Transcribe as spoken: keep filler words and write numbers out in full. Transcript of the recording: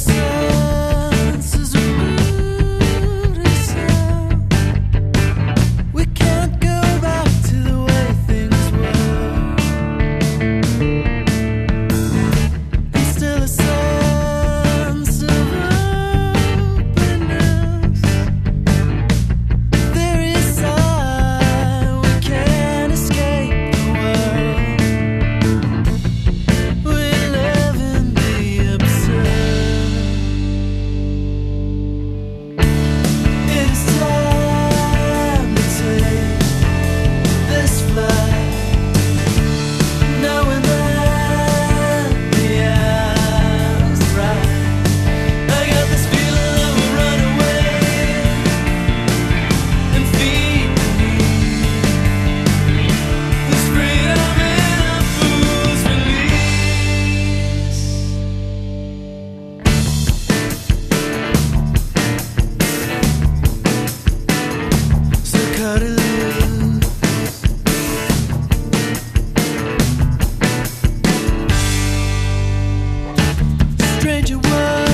senses removed us now. We can't go back to the way things were. And still a sense of openness. There is sign we can't escape the world. We live in the absurd. It is time to take this flight, knowing that the hour's right. I got this feeling that we'll run away and feed the need. This freedom in a fool's release. So cut it loose. Stranger world.